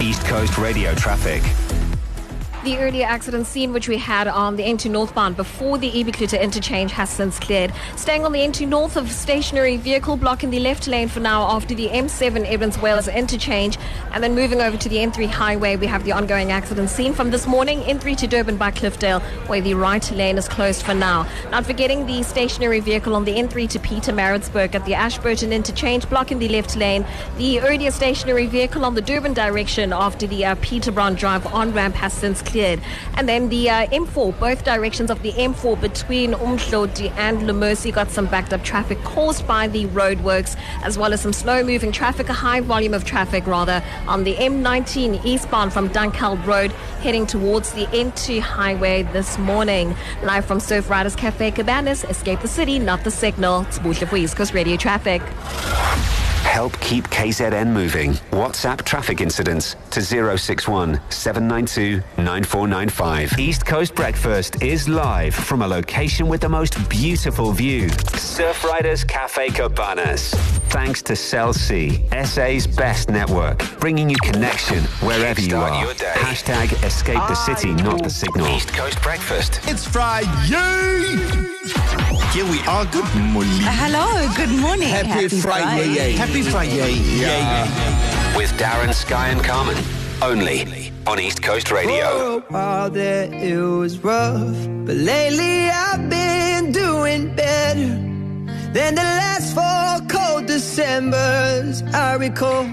East Coast Radio traffic. The earlier accident scene which we had on the N2 northbound before the Ebikluta interchange has since cleared. Staying on the N2 north, of stationary vehicle blocking the left lane for now after the M7 Evans Wales interchange. And then moving over to the N3 highway, we have the ongoing accident scene from this morning, N3 to Durban by Cliffdale, where the right lane is closed for now. Not forgetting the stationary vehicle on the N3 to Pietermaritzburg at the Ashburton interchange, blocking the left lane. The earlier stationary vehicle on the Durban direction after the Peterbron Drive on-ramp has since cleared. And then the M4, both directions of the M4 between Umdloti and Lemercy got some backed up traffic caused by the roadworks, as well as some slow-moving traffic, a high volume of traffic rather, on the M19 eastbound from Dunkeld Road heading towards the N2 highway this morning. Live from Surf Riders Cafe Cabanas, escape the city, not the signal. It's Buhle for East Coast Radio Traffic. Help keep KZN moving. WhatsApp traffic incidents to 061 792 9495. East Coast Breakfast is live from a location with the most beautiful view. Surf Riders Cafe Cabanas. Thanks to Cell C, SA's best network, bringing you connection wherever you are. Hashtag escape the city, not the signal. East Coast Breakfast. It's Friday! Here we are. Good morning. Hello, good morning. Happy Friday. Happy Friday. Yeah. With Darren, Sky and Carmen. Only on East Coast Radio. For a while there it was rough, but lately I've been doing better than the last 4 cold Decembers I recall.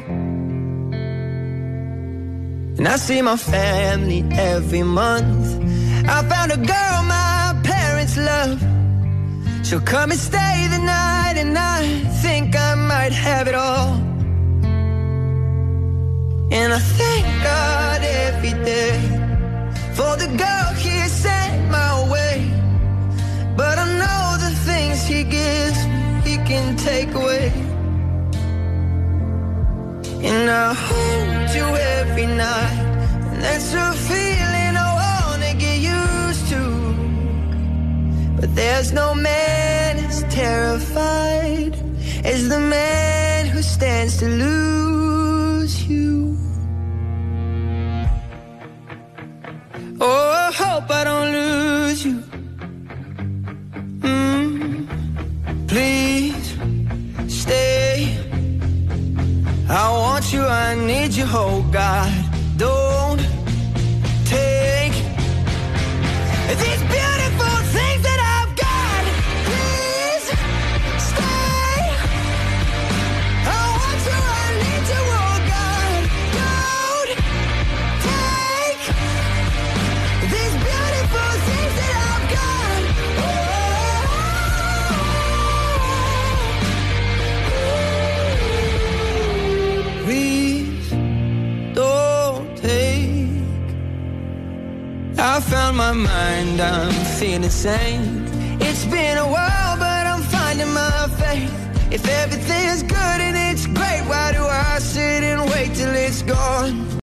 And I see my family every month. I found a girl my parents love. She'll come and stay the night, and I think I might have it all. And I thank God every day for the girl He sent my way. But I know the things He gives He can take away. And I hold you every night, and that's a feeling I wanna get used to. But there's no man as terrified as the man who stands to lose you. Oh, I hope I don't lose you. Please stay. I want you, I need you, oh God. Don't take these beautiful things that I've got. Please stay. I want you, I need you, oh God. Don't take these beautiful things that I've got. Please don't take. I found my mind, I'm feeling sane. It's been a while, but I'm finding my faith. If everything's good and it's great, why do I sit and wait till it's gone?